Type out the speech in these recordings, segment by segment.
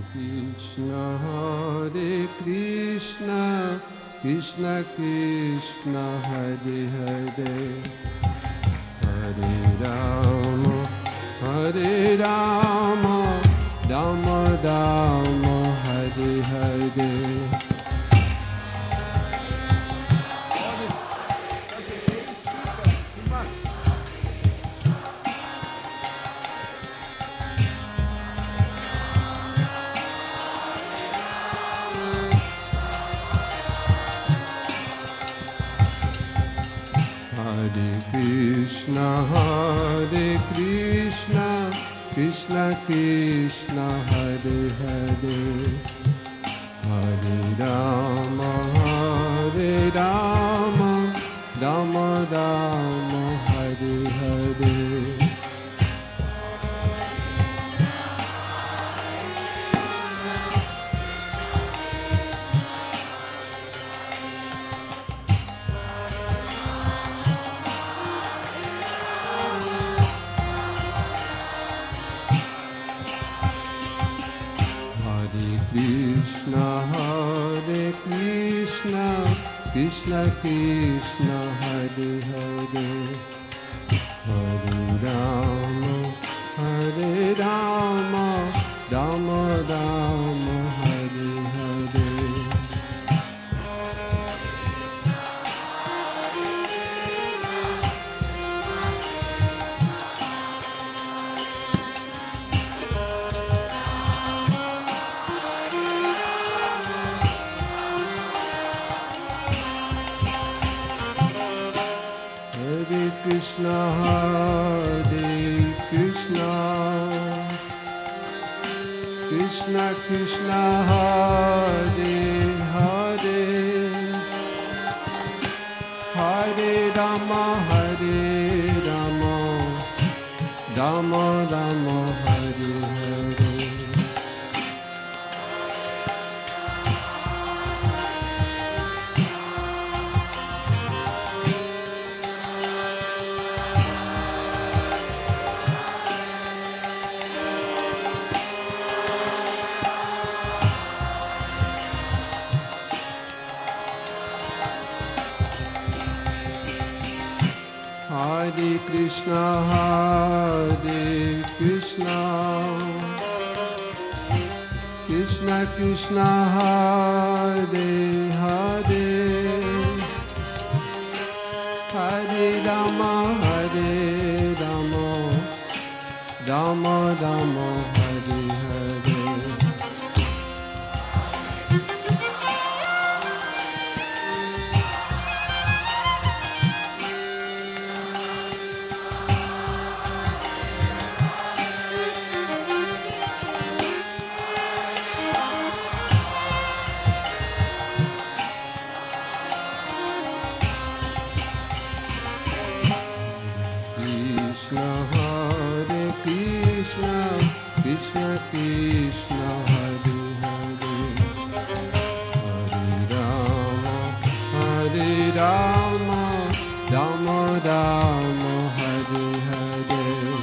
Krishna Hare Krishna, Krishna Krishna Hare Hare, Hare Rama, Hare Rama, Rama Rama, Hare Hare. Hare Krishna, Krishna Krishna, Hare Hare, Hare Rama, Rama Rama, Hare Hare. Krishna, Krishna Krishna, Hare Hare, Hare Rama, Rama Rama, Hare Hare. Krishna, Hare Krishna, Krishna Krishna, Hare Hare, Hare Rama, Rama Rama, Hare Hare. Hare Krishna, Krishna Krishna, Hare Hare, Hare Rama, Rama Rama, Hare Hare. Krishna Krishna, Hare Hare, Hare Rama, Rama Rama, Hare Hare.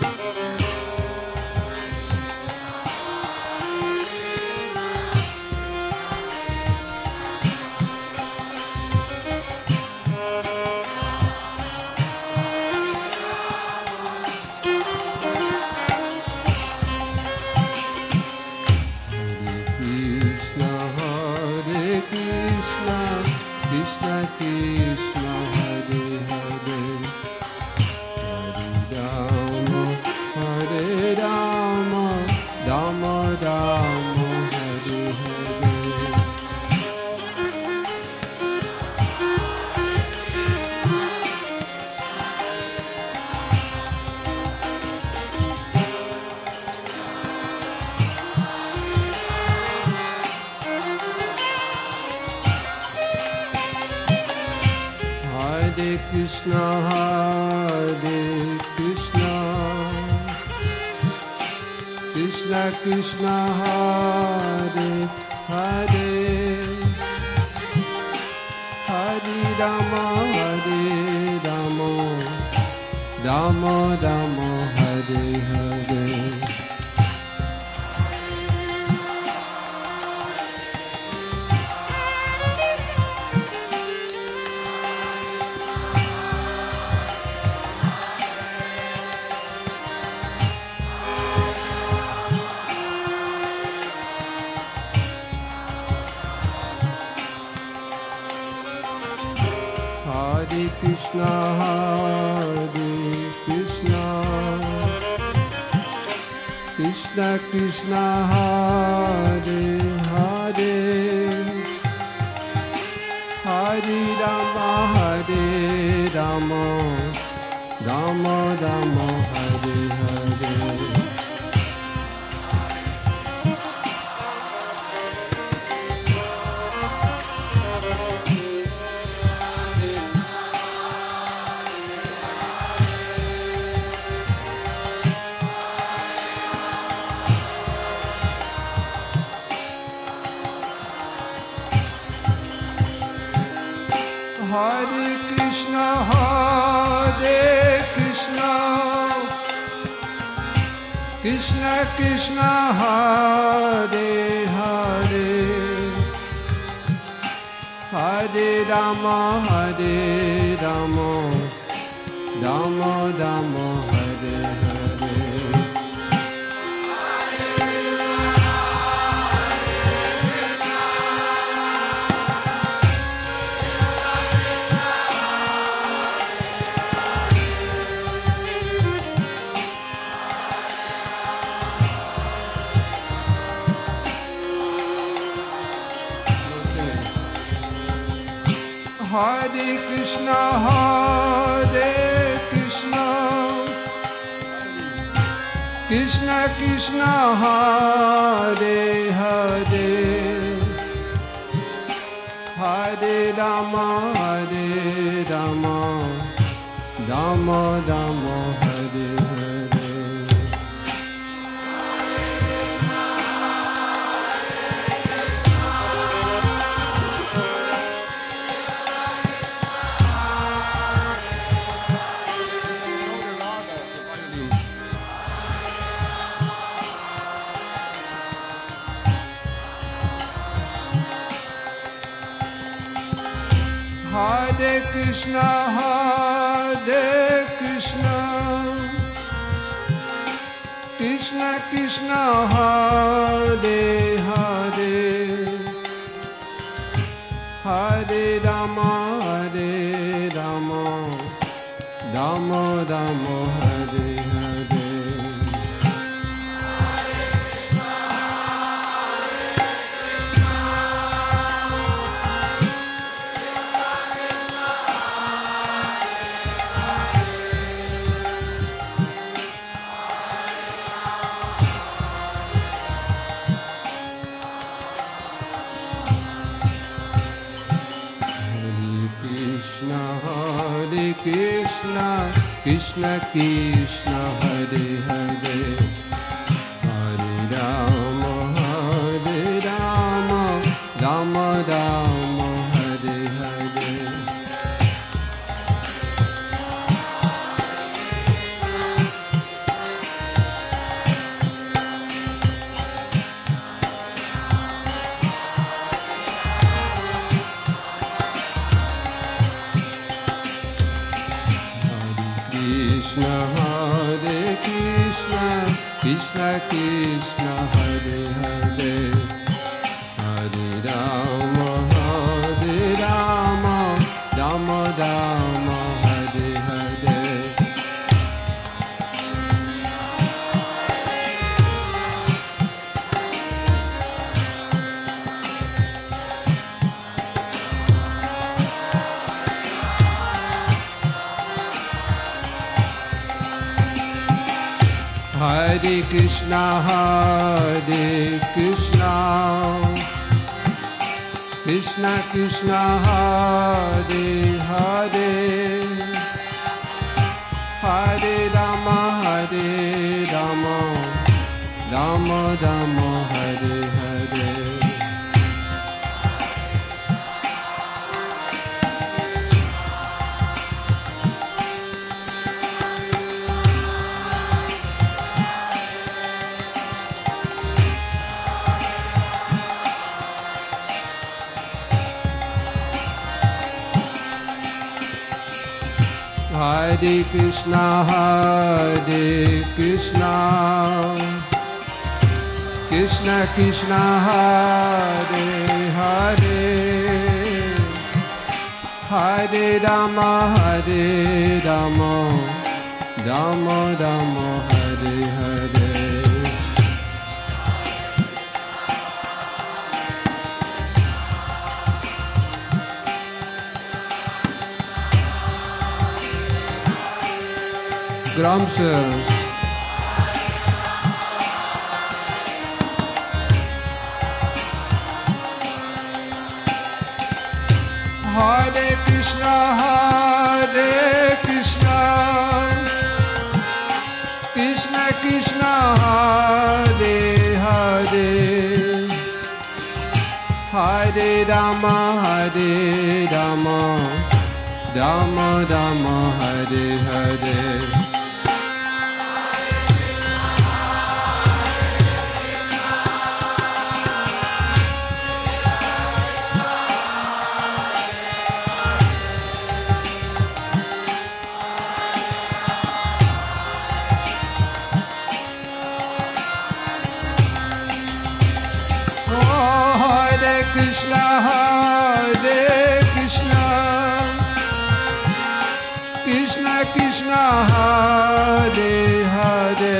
Krishna Krishna, Hare Hare, Hare Rama, Rama Rama, Hare Hare. Hare Krishna, Krishna Krishna, Hare Hare, Hare Rama, Rama Rama, Hare Hare. Krishna Hare Krishna Krishna Krishna Hare Hare Hare Rama Rama Rama Hare Hare Hare Krishna Krishna Krishna Hare Hare Hare Rama Rama Rama Hare Hare Hare Krishna Krishna Krishna Hare Hare Hare Rama Rama Rama Hare Hare Hare Krishna Krishna Krishna Hare Hare Hare Rama Rama Rama Hare Hare Krishna Krishna Krishna Hare Hare Hare Rama Rama Rama Hare Hare Krishna Krishna Hare Hare Hare Rama Rama Rama Hare Hare Hare Krishna Krishna Krishna Hare Hare Hare Rama Rama Rama Hare Hare Hare Krishna Krishna Krishna Hare Hare Hare Rama, Rama Rama, Hare Hare. Gramsci. Hare Krishna, Krishna Krishna, Hare Hare, Hare Rama, Rama Rama, Hare Hare. Krishna, Krishna Krishna, Hare Hare,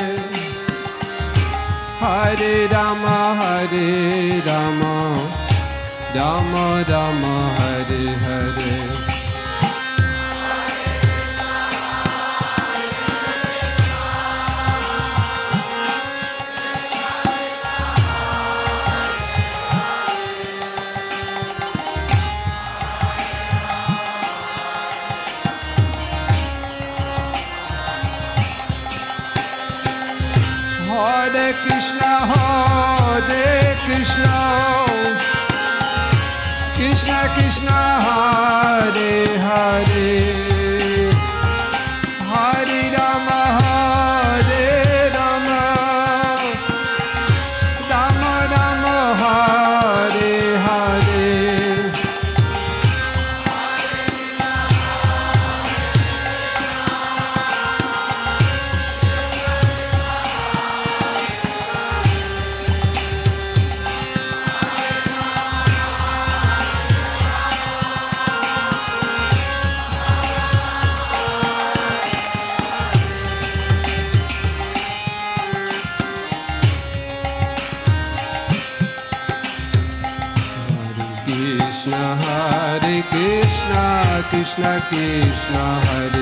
Hare Rama, Rama Rama, Hare Hare. Hare Krishna, Krishna Krishna, Hare Hare, Hare Rama, Rama Rama, Hare Hare. Krishna Krishna, Hare